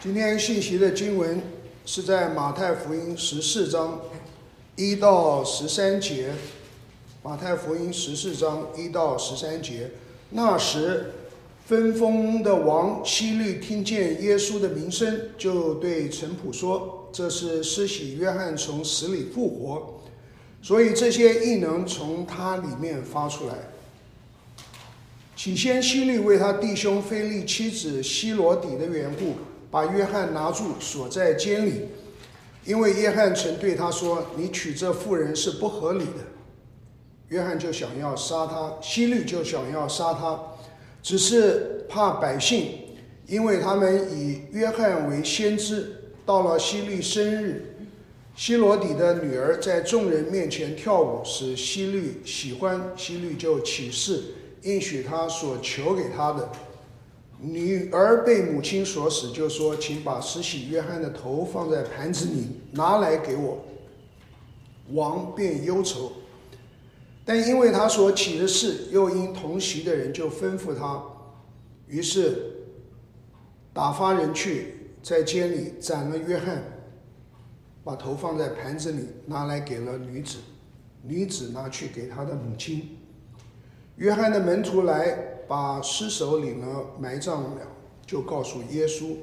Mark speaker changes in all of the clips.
Speaker 1: 今天信息的经文是在马太福音14章1到13节。马太福音14章1到13节。那时，分封的王希律听见耶稣的名声，就对臣仆说：“这是施洗约翰从死里复活，所以这些异能从他里面发出来。”起先，希律为他弟兄腓力妻子希罗底的缘故，把约翰拿住，锁在监里，因为约翰曾对他说：“你娶这妇人是不合理的。”约翰就想要杀他，希律就想要杀他，只是怕百姓，因为他们以约翰为先知。到了希律生日，希罗底的女儿在众人面前跳舞，使希律喜欢，希律就起誓，应许他所求给他的。女儿被母亲所使，就说：“请把施洗约翰的头放在盘子里，拿来给我。”王便忧愁，但因为他所起的事，又因同席的人，就吩咐他。于是打发人去，在监里斩了约翰，把头放在盘子里，拿来给了女子，女子拿去给他的母亲。约翰的门徒来，把尸首领了，埋葬了，就告诉耶稣。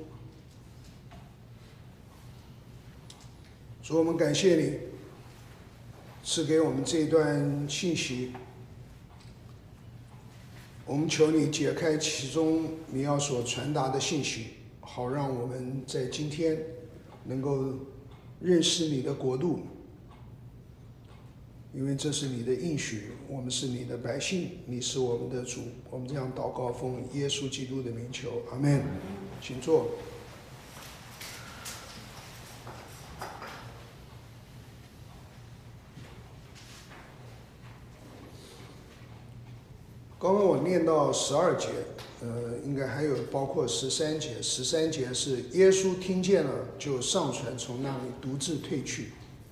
Speaker 1: 主，我们感谢你赐给我们这段信息，我们求你解开其中你要所传达的信息，好让我们在今天能够认识你的国度，因为这是你的应许，我们是你的百姓，你是我们的主。我们这样祷告，奉耶稣基督的名求，阿们。请坐。刚刚我念到12节，应该还有包括13节。13节是耶稣听见了，就上船，从那里独自退去。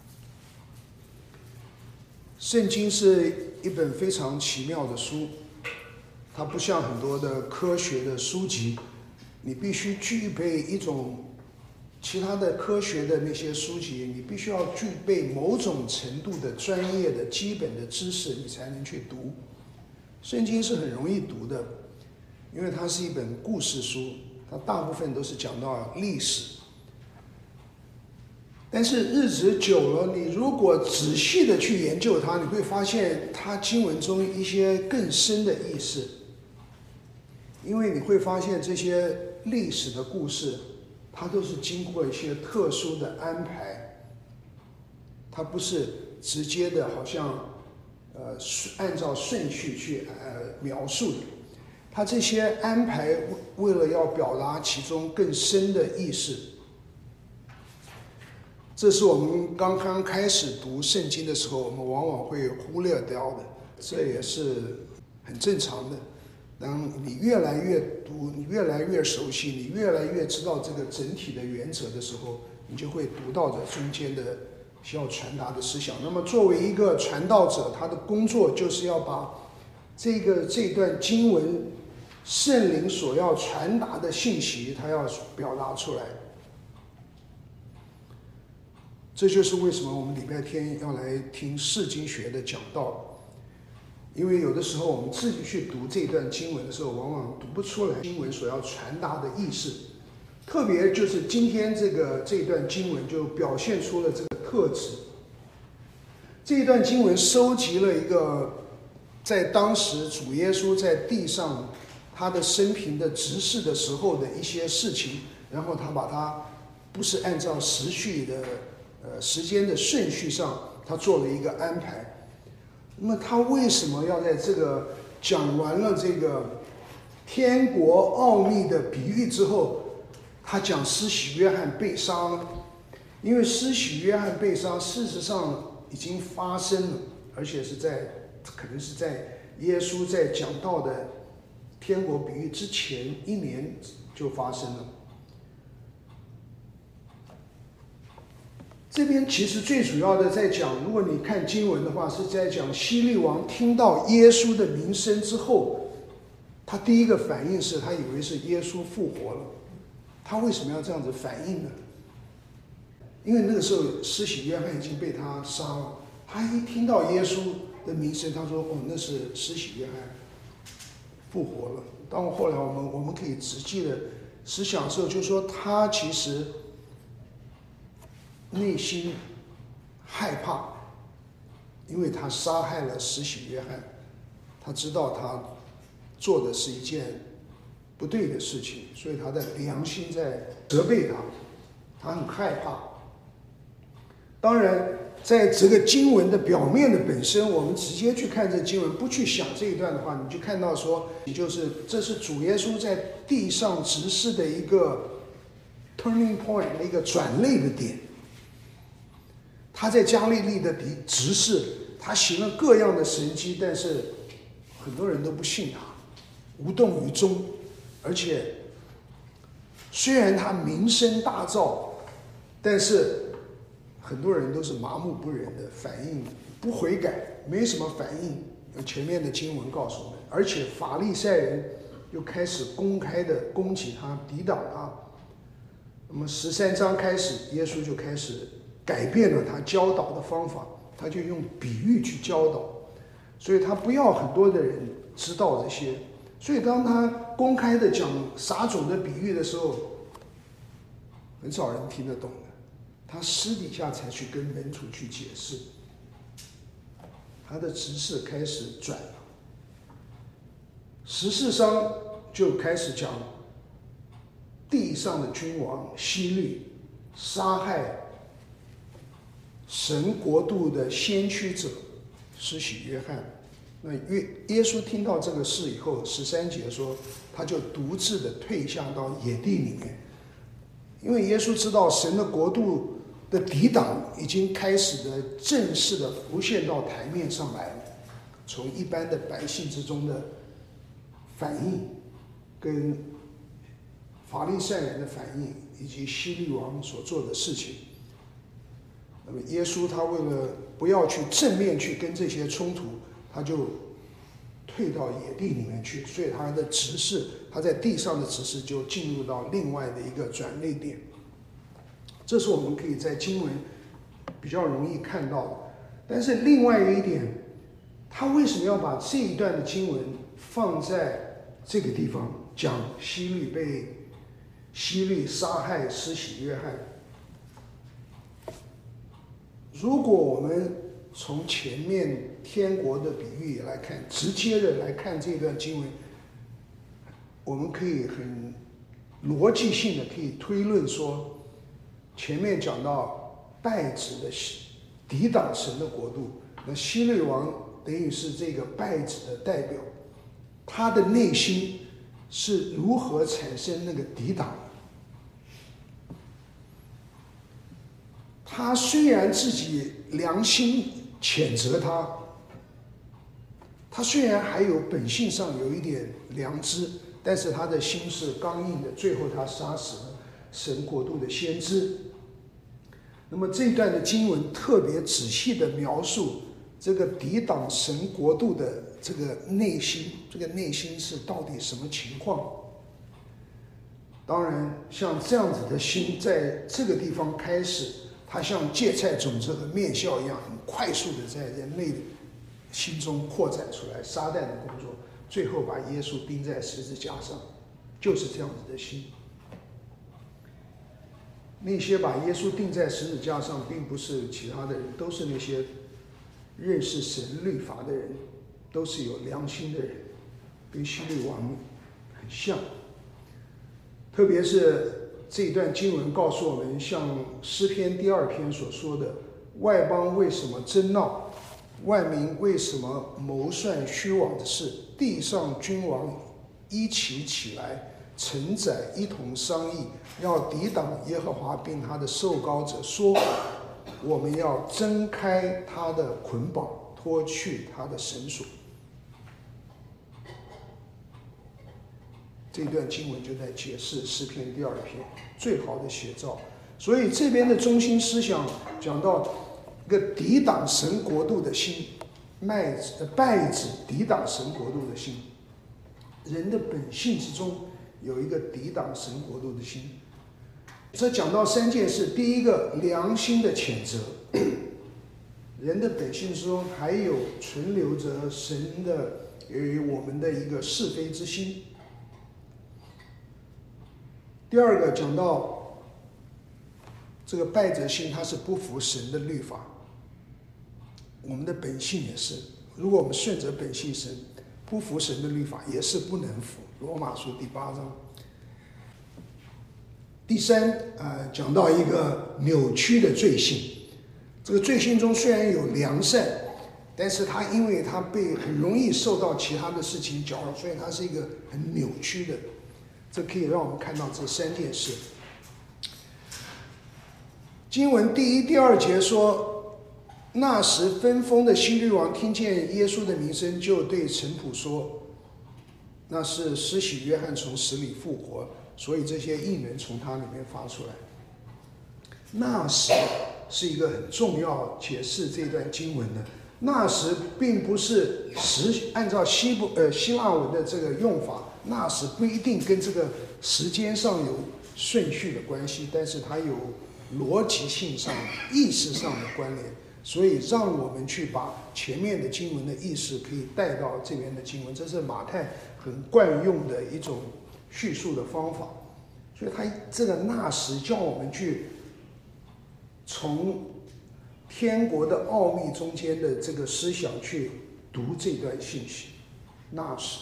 Speaker 1: 圣经是一本非常奇妙的书，它不像很多的科学的书籍，你必须具备一种其他的科学的那些书籍，你必须要具备某种程度的专业的基本的知识，你才能去读。圣经是很容易读的，因为它是一本故事书，它大部分都是讲到历史。但是日子久了，你如果仔细的去研究它，你会发现它经文中一些更深的意思。因为你会发现这些历史的故事，它都是经过一些特殊的安排，它不是直接的，好像按照顺序去描述的。它这些安排为了要表达其中更深的意思。这是我们刚刚开始读圣经的时候，我们往往会忽略掉的，这也是很正常的。当你越来越读，你越来越熟悉，你越来越知道这个整体的原则的时候，你就会读到这中间的需要传达的思想。那么作为一个传道者，他的工作就是要把这段经文圣灵所要传达的信息，他要表达出来。这就是为什么我们礼拜天要来听释经学的讲道，因为有的时候我们自己去读这段经文的时候，往往读不出来经文所要传达的意思。特别就是今天这段经文就表现出了这个特质。这一段经文收集了一个在当时主耶稣在地上他的生平的执事的时候的一些事情，然后他把它不是按照时间的顺序上，他做了一个安排。那么他为什么要在这个讲完了这个天国奥秘的比喻之后，他讲施洗约翰被杀呢？因为施洗约翰被杀事实上已经发生了，而且可能是在耶稣在讲道的天国比喻之前1年就发生了。这边其实最主要的在讲，如果你看经文的话，是在讲希律王听到耶稣的名声之后，他第一个反应是他以为是耶稣复活了。 他为什么要这样子反应呢？因为那个时候施洗约翰已经被他杀了，他一听到耶稣的名声，他说：“哦，那是施洗约翰复活了。”当后来我们可以仔细的思想的时候，就是说他其实内心害怕，因为他杀害了施洗约翰，他知道他做的是一件不对的事情，所以他的良心在责备他，他很害怕。当然，在这个经文的表面的本身，我们直接去看这经文，不去想这一段的话，你就看到说，这是主耶稣在地上执事的一个 turning point， 一个转捩的点。他在加利利的执事，他行了各样的神迹，但是很多人都不信他，无动于衷。而且虽然他名声大噪，但是很多人都是麻木不仁的反应，不悔改，没什么反应。前面的经文告诉我们，而且法利赛人又开始公开的攻击他，抵挡他。那么13章开始，耶稣就开始改变了他教导的方法，他就用比喻去教导，所以他不要很多的人知道这些。所以当他公开的讲撒种的比喻的时候，很少人听得懂的。他私底下才去跟门徒去解释，他的执事开始转了。14章就开始讲地上的君王希律杀害神国度的先驱者施洗约翰。那耶稣听到这个事以后，13节说，他就独自的退下到野地里面，因为耶稣知道神的国度的抵挡已经开始的正式的浮现到台面上来了，从一般的百姓之中的反应，跟法利赛人的反应，以及希律王所做的事情。那么耶稣他为了不要去正面去跟这些冲突，他就退到野地里面去，所以他的执事，他在地上的执事就进入到另外的一个转捩点。这是我们可以在经文比较容易看到的。但是另外一点，他为什么要把这一段的经文放在这个地方，讲希律杀害施洗约翰？如果我们从前面天国的比喻来看，直接的来看这段经文，我们可以很逻辑性的可以推论说，前面讲到拜子的抵挡神的国度，那希律王等于是这个拜子的代表，他的内心是如何产生那个抵挡？他虽然自己良心谴责他，他虽然还有本性上有一点良知，但是他的心是刚硬的，最后他杀死了神国度的先知。那么这段的经文特别仔细的描述这个抵挡神国度的这个内心，这个内心是到底什么情况？当然，像这样子的心，在这个地方开始，它像芥菜种子和面酵一样，很快速的在人类心中扩展出来，撒旦的工作，最后把耶稣钉在十字架上，就是这样子的心。那些把耶稣钉在十字架上，并不是其他的人，都是那些认识神律法的人，都是有良心的人，跟希律王很像。特别是这一段经文告诉我们，像诗篇第2篇所说的，外邦为什么争闹，万民为什么谋算虚妄的事，地上君王一起起来，臣宰一同商议，要抵挡耶和华并他的受膏者，说我们要挣开他的捆绑，脱去他的绳索。这段经文就在解释诗篇第2篇最好的写照。所以这边的中心思想讲到一个抵挡神国度的心，拜子抵挡神国度的心。人的本性之中有一个抵挡神国度的心， 这讲到3件事，第一个，良心的谴责，人的本性中还有存留着神的我们的一个是非之心。第二个讲到这个败者性，它是不服神的律法，我们的本性也是，如果我们顺着本性神，不服神的律法也是不能服。罗马书第8章。第三，讲到一个扭曲的罪性，这个罪性中虽然有良善，但是它因为它被很容易受到其他的事情搅扰，所以它是一个很扭曲的。这可以让我们看到这3件事。经文第1、第2节说，那时分封的希律王听见耶稣的名声，就对臣仆说，那是施洗约翰从死里复活，所以这些异能从他里面发出来。那时是一个很重要解释这段经文的。那时并不是按照希腊文的这个用法，那时不一定跟这个时间上有顺序的关系，但是它有逻辑性上、意识上的关联，所以让我们去把前面的经文的意识可以带到这边的经文，这是马太很惯用的一种叙述的方法。所以他这个那时叫我们去从天国的奥秘中间的这个思想去读这段信息。那时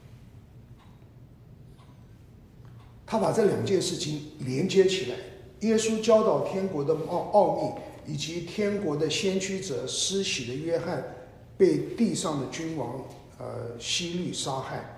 Speaker 1: 他把这2件事情连接起来，耶稣教导天国的奥秘，以及天国的先驱者施洗的约翰被地上的君王希律杀害。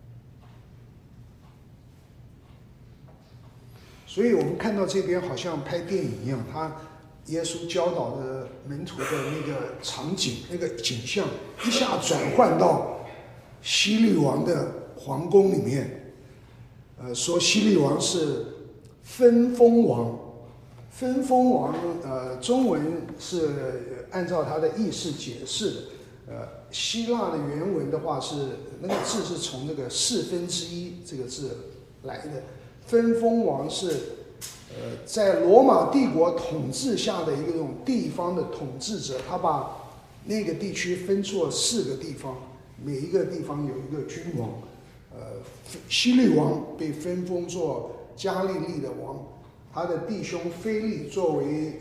Speaker 1: 所以我们看到这边好像拍电影一样，耶稣教导的门徒的那个场景、那个景象，一下转换到希律王的皇宫里面。说希律王是分封王，分封王中文是按照它的意思解释的。希腊的原文的话是那个字是从那个1/4这个字来的。分封王是在罗马帝国统治下的一个这种地方的统治者，他把那个地区分作4个地方，每一个地方有一个君王。希律王被分封做加利利的王，他的弟兄腓力作为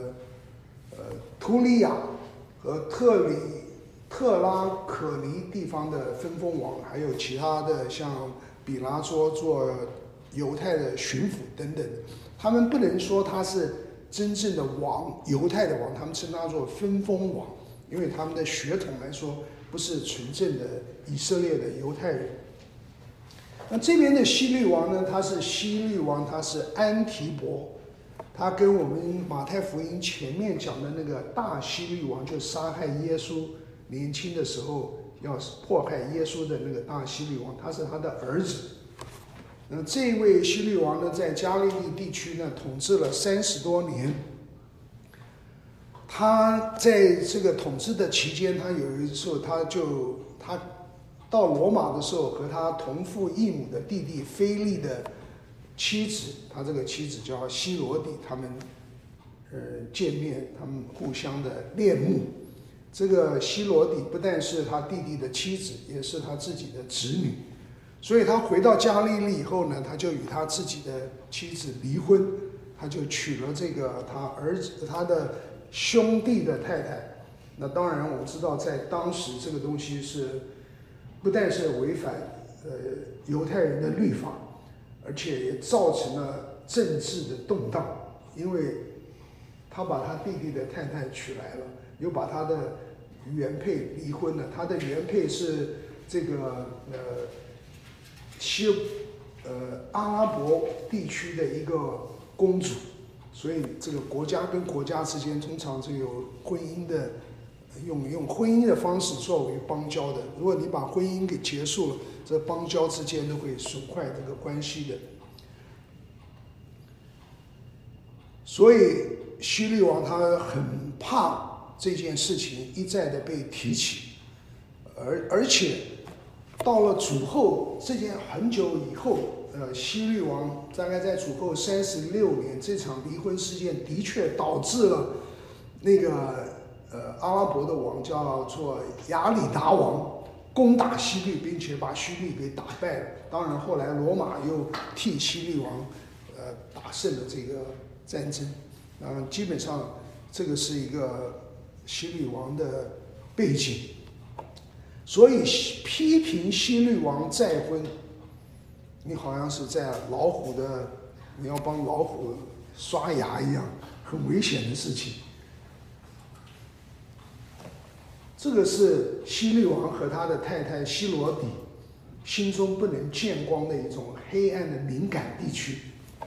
Speaker 1: 图里亚和特拉可尼地方的分封王，还有其他的像比拉多做犹太的巡抚等等。他们不能说他是真正的王，犹太的王，他们称他做分封王，因为他们的血统来说不是纯正的以色列的犹太人。那这边的希律王呢，他是希律王，他是安提伯，他跟我们马太福音前面讲的那个大希律王，就杀害耶稣年轻的时候要迫害耶稣的那个大希律王，他是他的儿子。那这位希律王呢，在加利利地区呢统治了30多年。他在这个统治的期间，他有一次他到罗马的时候，和他同父异母的弟弟腓力的妻子，他这个妻子叫希罗底，他们见面，他们互相的恋慕。这个希罗底不但是他弟弟的妻子，也是他自己的侄女。所以他回到加利利以后呢，他就与他自己的妻子离婚，他就娶了这个他的兄弟的太太。那当然我们知道，在当时这个东西是不但是违反犹太人的律法，而且也造成了政治的动荡，因为他把他弟弟的太太娶来了，又把他的原配离婚了。他的原配是这个阿拉伯地区的一个公主，所以这个国家跟国家之间通常就有婚姻的用婚姻的方式作为邦交的。如果你把婚姻给结束了，这邦交之间都会损坏这个关系的。所以希律王他很怕这件事情一再的被提起，而且到了主后这件很久以后， 希律王大概在主后36年，这场离婚事件的确导致了那个阿拉伯的王叫做亚里达王攻打希律，并且把希律给打败了。当然后来罗马又替希律王打胜了这个战争。基本上这个是一个希律王的背景。所以批评希律王再婚，你好像是在你要帮老虎刷牙一样，很危险的事情。这个是希律王和他的太太希罗底心中不能见光的一种黑暗的敏感地区。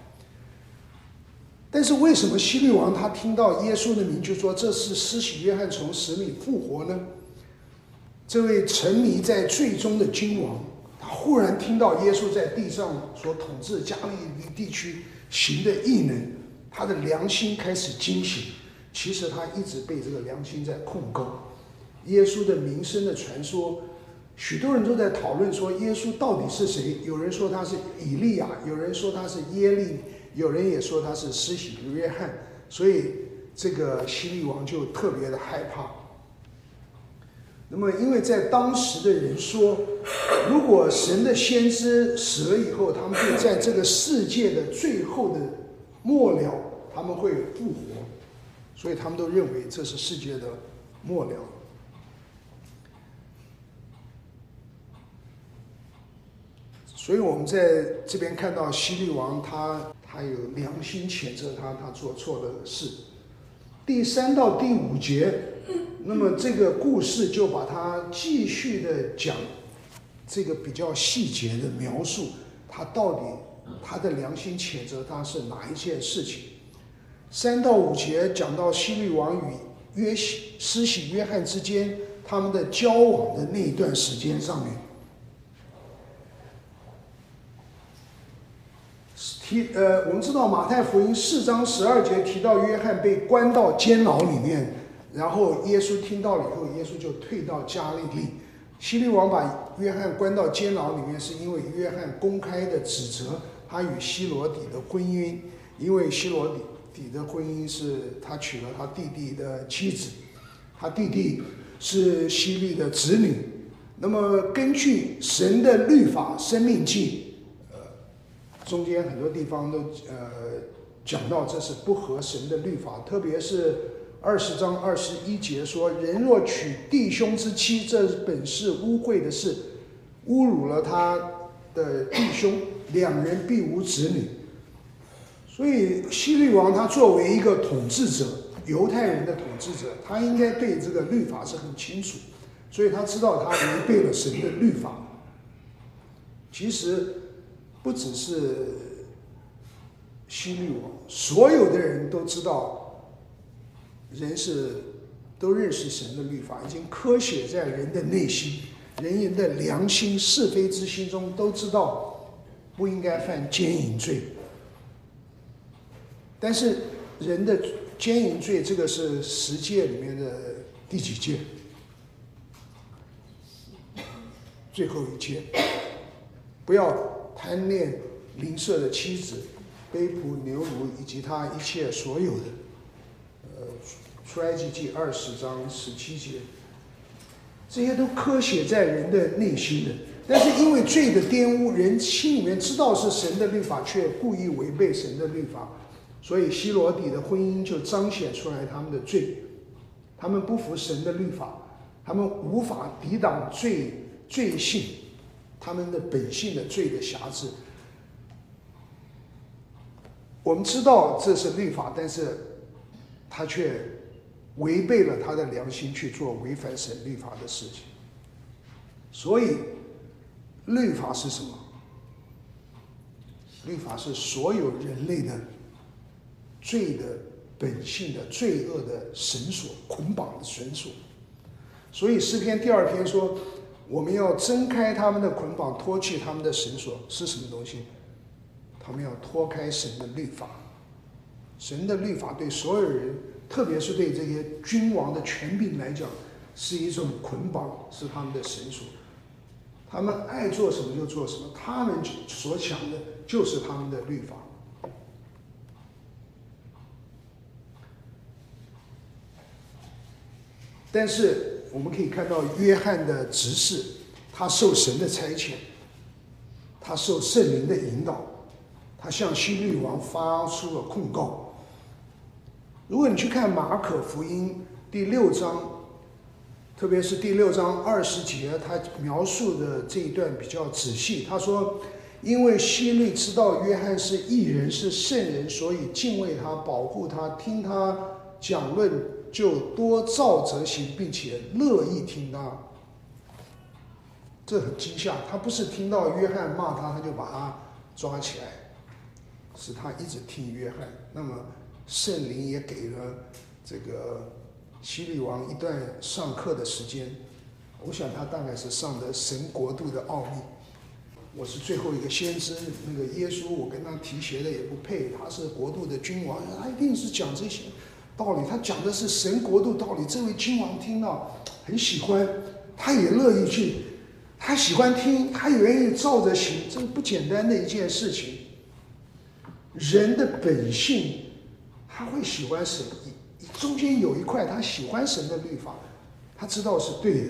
Speaker 1: 但是为什么希律王他听到耶稣的名就说这是施洗约翰从死里复活呢？这位沉迷在罪中的君王，他忽然听到耶稣在地上所统治加利利地区行的异能，他的良心开始惊醒。其实他一直被这个良心在控告。耶稣的名声的传说，许多人都在讨论说耶稣到底是谁？有人说他是以利亚，有人说他是耶利，有人也说他是施洗约翰。所以这个希律王就特别的害怕。那么因为在当时的人说，如果神的先知死了以后，他们会在这个世界的最后的末了，他们会复活，所以他们都认为这是世界的末了。所以我们在这边看到希律王他有良心谴责他做错的事。第3到第5节，那么这个故事就把它继续的讲这个比较细节的描述，他到底他的良心谴责他是哪一件事情。3到5节讲到希律王与施洗约翰之间他们的交往的那一段时间上面。我们知道马太福音4章12节提到约翰被关到监牢里面，然后耶稣听到了以后，耶稣就退到加利利。希律王把约翰关到监牢里面，是因为约翰公开的指责他与希罗底的婚姻，因为希罗底的婚姻是他娶了他弟弟的妻子，他弟弟是希律的子女。那么根据神的律法《申命记》，中间很多地方都讲到这是不合神的律法，特别是20章21节说，人若娶弟兄之妻，这本是污秽的事，侮辱了他的弟兄，两人必无子女。所以希律王他作为一个统治者，犹太人的统治者，他应该对这个律法是很清楚，所以他知道他违背了神的律法。其实不只是希律王，所有的人都知道，都认识神的律法，已经刻写在人的内心，人的良心是非之心中都知道不应该犯奸淫罪。但是人的奸淫罪，这个是10诫里面的第几诫？最后一诫，不要贪恋邻舍的妻子、卑仆、牛奴以及他一切所有的。出埃及记20章17节，这些都刻写在人的内心的。但是因为罪的玷污，人心里面知道是神的律法，却故意违背神的律法，所以希罗底的婚姻就彰显出来他们的罪。他们不服神的律法，他们无法抵挡罪性，他们的本性的罪的辖制。我们知道这是律法，但是他却违背了他的良心去做违反神律法的事情。所以律法是什么？律法是所有人类的罪的本性的罪恶的绳索，捆绑的绳索。所以诗篇第2篇说，我们要挣开他们的捆绑，脱去他们的绳索。是什么东西？他们要脱开神的律法。神的律法对所有人，特别是对这些君王的权柄来讲，是一种捆绑，是他们的绳索。他们爱做什么就做什么，他们所想的就是他们的律法。但是我们可以看到约翰的执事，他受神的差遣，他受圣灵的引导，他向希律王发出了控告。如果你去看马可福音第6章，特别是第6章20节，他描述的这一段比较仔细。他说，因为希律知道约翰是义人，是圣人，所以敬畏他，保护他，听他讲论，就多照着行，并且乐意听他。这很惊吓，他不是听到约翰骂他，他就把他抓起来，是他一直听约翰。那么圣灵也给了这个希律王一段上课的时间，我想他大概是上的神国度的奥秘。我是最后一个先知，那个耶稣我跟他提鞋的也不配，他是国度的君王，他一定是讲这些道理，他讲的是神国度道理。这位君王听到很喜欢，他也乐意去，他喜欢听，他也愿意照着行，这不简单的一件事情。人的本性，他会喜欢神，中间有一块他喜欢神的律法，他知道是对的。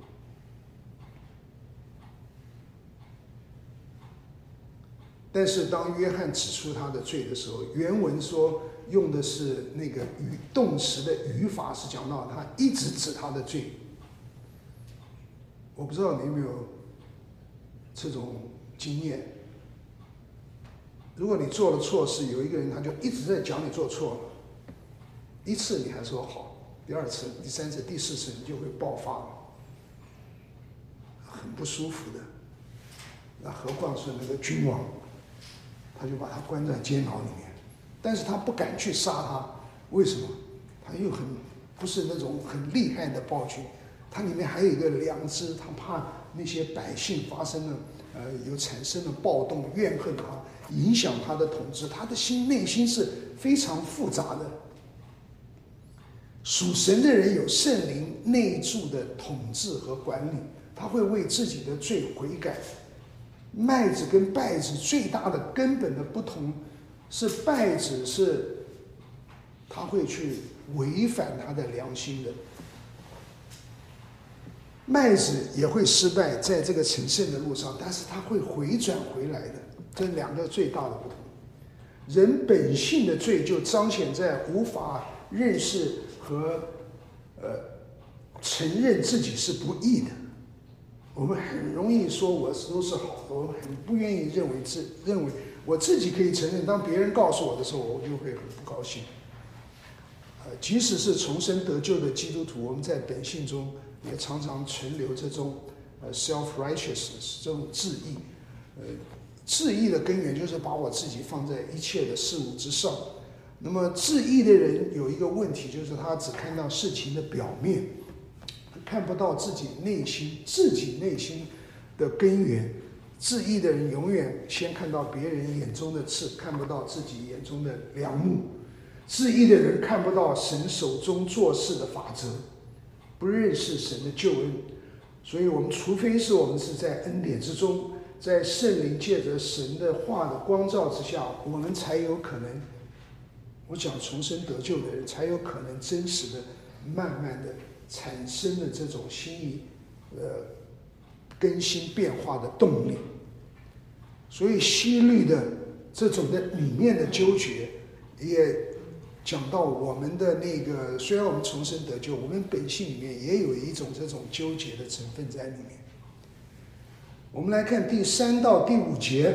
Speaker 1: 但是当约翰指出他的罪的时候，原文说用的是那个动词的语法，是讲到他一直指他的罪。我不知道你有没有这种经验，如果你做了错事，有一个人他就一直在讲你做错了，一次你还说好，第2次、第3次、第4次你就会爆发了，很不舒服的。那何况是那个君王，他就把他关在监牢里面，但是他不敢去杀他，为什么？他又不是那种很厉害的暴君，他里面还有一个良知，他怕那些百姓发生了产生了暴动，怨恨他，影响他的统治，他的内心是非常复杂的。属神的人有圣灵内住的统治和管理，他会为自己的罪悔改。麦子跟稗子最大的根本的不同是，稗子是他会去违反他的良心的，麦子也会失败在这个成圣的路上，但是他会回转回来的，这2个最大的不同。人本性的罪就彰显在无法认识和承认自己是不义的。我们很容易说我都是好的，我们很不愿意认为我自己可以承认，当别人告诉我的时候，我就会很不高兴。即使是重生得救的基督徒，我们在本性中也常常存留这种self-righteousness 这种自义。自义的根源就是把我自己放在一切的事物之上。那么自义的人有一个问题，就是他只看到事情的表面，看不到自己内心的根源。自义的人永远先看到别人眼中的刺，看不到自己眼中的梁木。自义的人看不到神手中做事的法则，不认识神的救恩。所以我们除非是我们是在恩典之中，在圣灵借着神的话的光照之下，我们才有可能，我讲重生得救的人才有可能真实的慢慢的产生了这种心意更新变化的动力。所以希律的这种的里面的纠结，也讲到我们的那个，虽然我们重生得救，我们本性里面也有一种这种纠结的成分在里面。我们来看第3到第5节，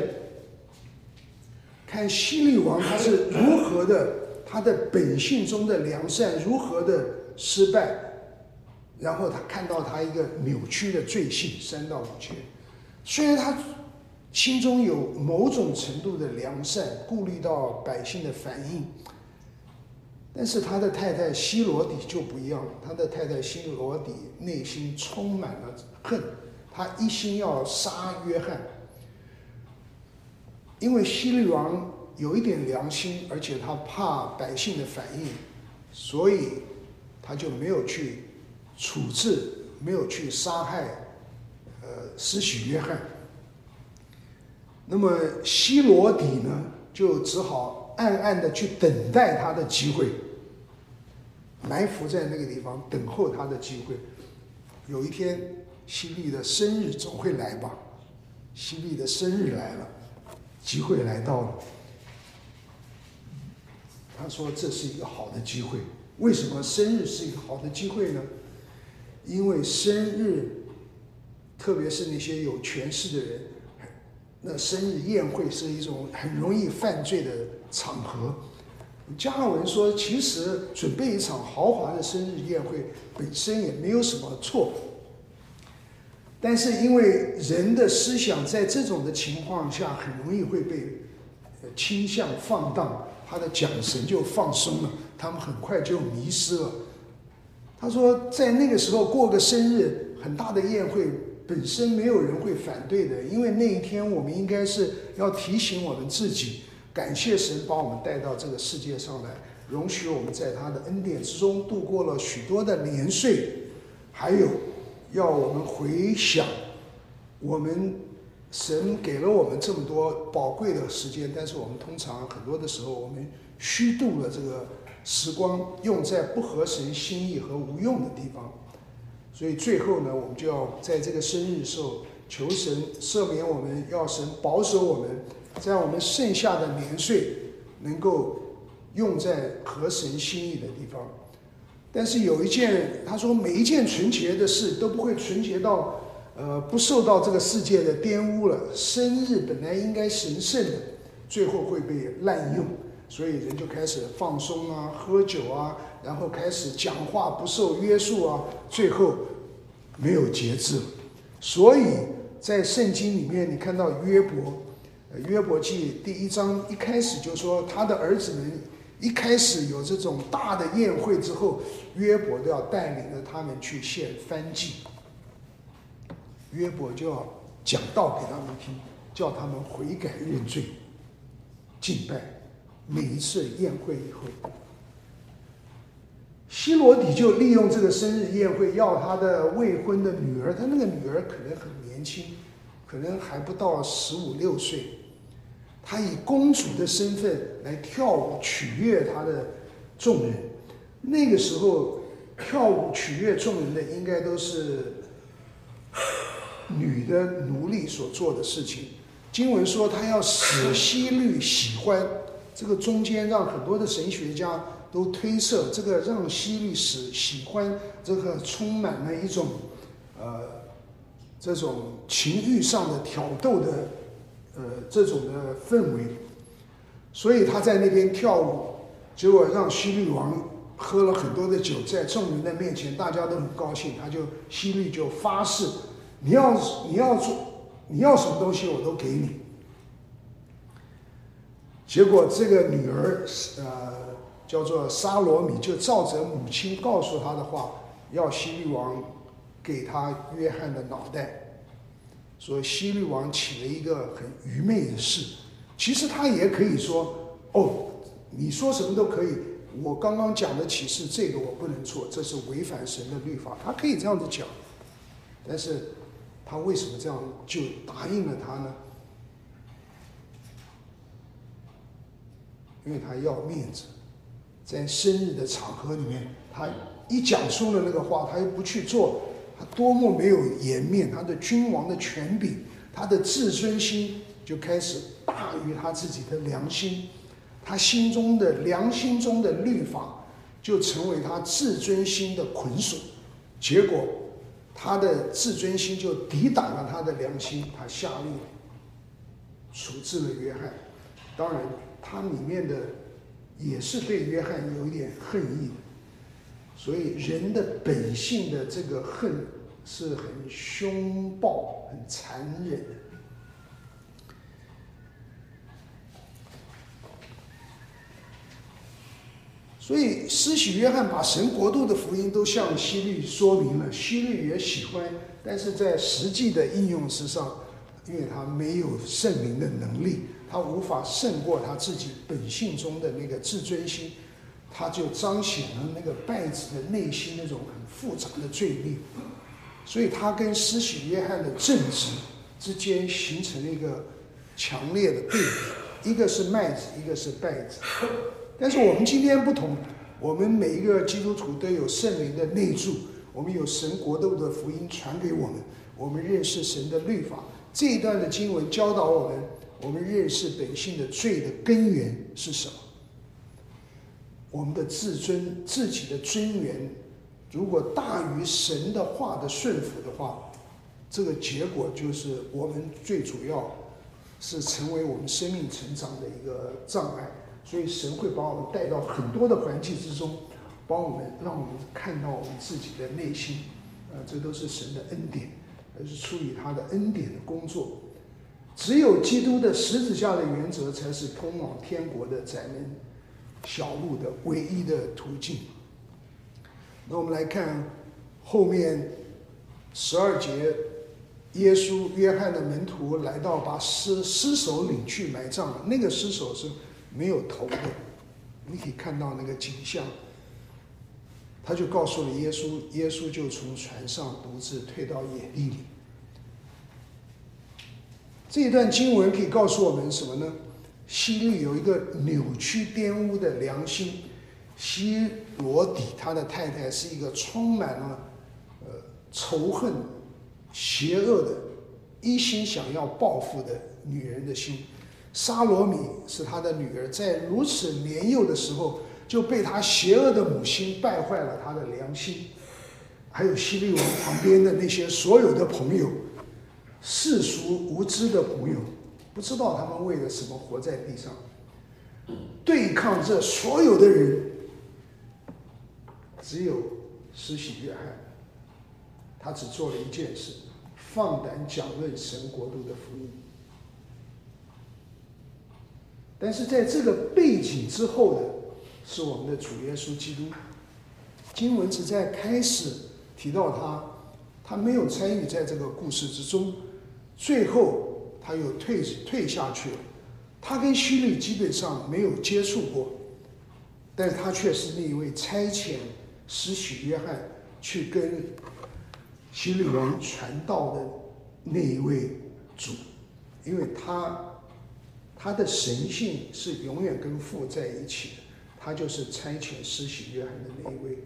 Speaker 1: 看希律王他是如何的，他的本性中的良善如何的失败，然后他看到他一个扭曲的罪性。3到5节，虽然他心中有某种程度的良善，顾虑到百姓的反应，但是他的太太希罗底就不一样了。他的太太希罗底内心充满了恨，他一心要杀约翰。因为希律王有一点良心，而且他怕百姓的反应，所以他就没有去处置，没有去杀害施洗约翰。 那么希罗底呢，就只好暗暗的去等待他的机会，埋伏在那个地方等候他的机会。有一天，希律的生日总会来吧？希律的生日来了，机会来到了。他说这是一个好的机会。为什么生日是一个好的机会呢？因为生日，特别是那些有权势的人，那生日宴会是一种很容易犯罪的场合。加尔文说，其实准备一场豪华的生日宴会本身也没有什么错，但是因为人的思想在这种的情况下很容易会被倾向放荡，他的讲绳就放松了，他们很快就迷失了。他说，在那个时候过个生日，很大的宴会本身没有人会反对的，因为那一天我们应该是要提醒我们自己，感谢神把我们带到这个世界上来，容许我们在他的恩典之中度过了许多的年岁，还有要我们回想我们神给了我们这么多宝贵的时间，但是我们通常很多的时候我们虚度了这个时光，用在不合神心意和无用的地方。所以最后呢，我们就要在这个生日时候求神赦免我们，要神保守我们，在我们剩下的年岁能够用在合神心意的地方。但是有一件，他说每一件纯洁的事都不会纯洁到不受到这个世界的玷污了。生日本来应该神圣的，最后会被滥用，所以人就开始放松啊，喝酒啊，然后开始讲话不受约束啊，最后没有节制。所以在圣经里面，你看到约伯记第1章一开始就说，他的儿子们一开始有这种大的宴会之后，约伯都要带领着他们去献燔祭，约伯就要讲道给他们听，叫他们悔改认罪敬拜。每一次宴会以后，希罗底就利用这个生日宴会，要他的未婚的女儿，他那个女儿可能很年轻，可能还不到15、16岁，他以公主的身份来跳舞取悦他的众人。那个时候跳舞取悦众人的应该都是女的奴隶所做的事情。经文说他要使希律喜欢，这个中间让很多的神学家都推测，这个让希律喜欢，这个充满了一种这种情欲上的挑逗的这种的氛围，所以他在那边跳舞，结果让希律王喝了很多的酒，在众人的面前大家都很高兴，希律就发誓，你要什么东西我都给你。结果这个女儿叫做沙罗米，就照着母亲告诉她的话，要希律王给他约翰的脑袋。所以希律王起了一个很愚昧的事，其实他也可以说，你说什么都可以，我刚刚讲的启示这个我不能做，这是违反神的律法，他可以这样子讲。但是他为什么这样就答应了他呢？因为他要面子，在生日的场合里面，他一讲出了那个话，他又不去做，他多么没有颜面，他的君王的权柄，他的自尊心就开始大于他自己的良心，他心中的良心中的律法就成为他自尊心的捆锁，结果他的自尊心就抵挡了他的良心，他下令处置了约翰。当然他里面的也是对约翰有一点恨意的，所以人的本性的这个恨是很凶暴、很残忍的。所以施洗约翰把神国度的福音都向希律说明了，希律也喜欢，但是在实际的应用之上，因为他没有圣灵的能力，他无法胜过他自己本性中的那个自尊心，他就彰显了那个败子的内心那种很复杂的罪孽，所以他跟施洗约翰的正直之间形成了一个强烈的对比，一个是麦子，一个是稗子。但是我们今天不同，我们每一个基督徒都有圣灵的内住，我们有神国度的福音传给我们，我们认识神的律法。这一段的经文教导我们，我们认识本性的罪的根源是什么？我们的自尊，自己的尊严，如果大于神的话的顺服的话，这个结果就是我们最主要是成为我们生命成长的一个障碍。所以神会把我们带到很多的环境之中，帮我们，让我们看到我们自己的内心，这都是神的恩典，而是出于他的恩典的工作。只有基督的十字架的原则，才是通往天国的窄门小路的唯一的途径。那我们来看后面12节，耶稣约翰的门徒来到，把尸首领去埋葬了。那个尸首是没有头的，你可以看到那个景象。他就告诉了耶稣，耶稣就从船上独自退到野地里。这一段经文可以告诉我们什么呢？希律有一个扭曲玷污的良心，希罗底他的太太是一个充满了仇恨、邪恶的，一心想要报复的女人的心。沙罗米是他的女儿，在如此年幼的时候就被他邪恶的母亲败坏了他的良心。还有希律王旁边的那些所有的朋友，世俗无知的朋友，不知道他们为了什么活在地上，对抗这所有的人，只有施洗约翰，他只做了一件事，放胆讲论神国度的福音。但是在这个背景之后的是我们的主耶稣基督。经文只在开始提到他没有参与在这个故事之中，最后他又退下去了。他跟希律基本上没有接触过，但是他却是那一位差遣施洗约翰去跟希律王传道的那一位主，因为他的神性是永远跟父在一起的，他就是差遣施洗约翰的那一位。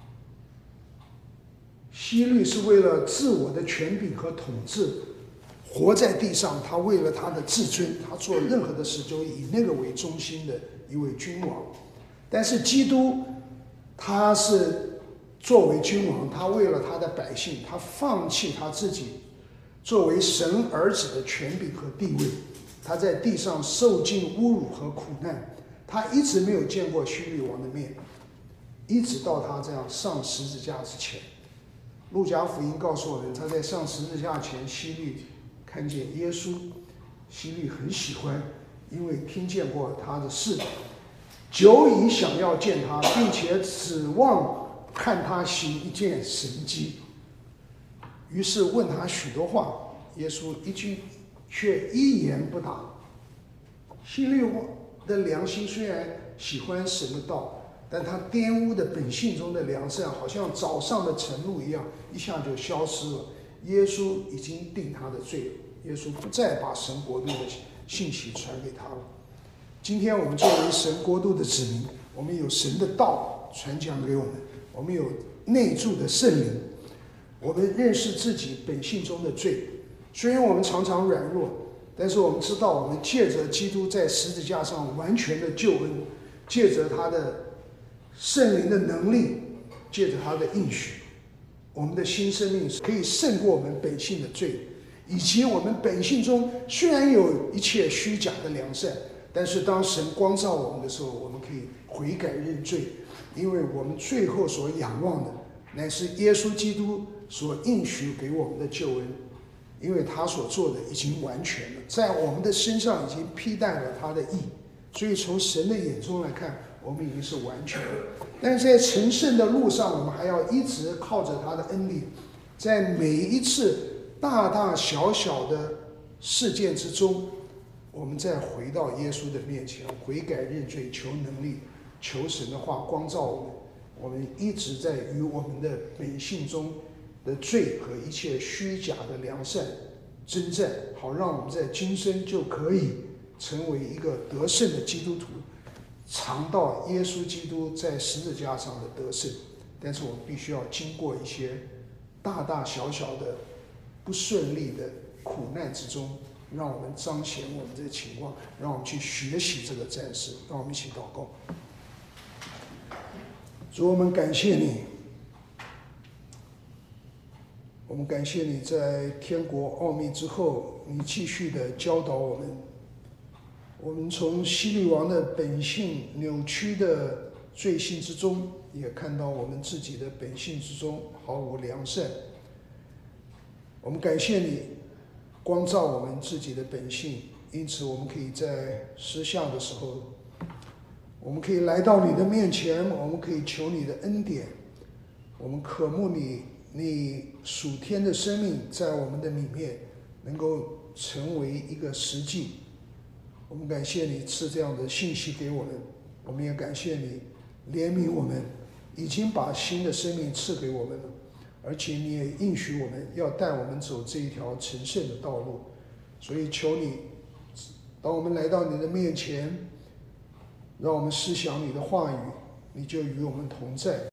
Speaker 1: 希律是为了自我的权柄和统治活在地上，他为了他的自尊，他做任何的事就以那个为中心的一位君王。但是基督他是作为君王，他为了他的百姓，他放弃他自己作为神儿子的权柄和地位，他在地上受尽侮辱和苦难。他一直没有见过希律王的面，一直到他这样上十字架之前。路加福音告诉我们，他在上十字架前，希律看见耶稣，希律很喜欢，因为听见过他的事，久已想要见他，并且指望看他行一件神迹，于是问他许多话，耶稣一句却一言不答。希律的良心虽然喜欢神的道，但他玷污的本性中的良善，好像早上的晨露一样，一下就消失了。耶稣已经定他的罪了，耶稣不再把神国度的信息传给他了。今天我们作为神国度的子民，我们有神的道传讲给我们，我们有内住的圣灵，我们认识自己本性中的罪。虽然我们常常软弱，但是我们知道，我们借着基督在十字架上完全的救恩，借着他的圣灵的能力，借着他的应许，我们的新生命可以胜过我们本性的罪，以及我们本性中虽然有一切虚假的良善，但是当神光照我们的时候，我们可以悔改认罪，因为我们最后所仰望的乃是耶稣基督所应许给我们的救恩，因为他所做的已经完全了，在我们的身上已经披戴了他的义，所以从神的眼中来看，我们已经是完全的。但是在成圣的路上，我们还要一直靠着他的恩典，在每一次大大小小的事件之中，我们再回到耶稣的面前，悔改认罪，求能力，求神的话光照我们。我们一直在与我们的本性中的罪和一切虚假的良善征战，好让我们在今生就可以成为一个得胜的基督徒，尝到耶稣基督在十字架上的得胜。但是我们必须要经过一些大大小小的不顺利的苦难之中，让我们彰显我们这个情况，让我们去学习这个战士。让我们一起祷告。主，我们感谢你，我们感谢你在天国奥秘之后，你继续的教导我们。我们从希律王的本性扭曲的罪性之中，也看到我们自己的本性之中毫无良善。我们感谢你光照我们自己的本性，因此我们可以在时下的时候，我们可以来到你的面前，我们可以求你的恩典，我们渴慕你属天的生命在我们的里面能够成为一个实际。我们感谢你赐这样的信息给我们，我们也感谢你怜悯我们，已经把新的生命赐给我们了，而且你也应许我们要带我们走这一条成圣的道路。所以求你，当我们来到你的面前，让我们思想你的话语，你就与我们同在，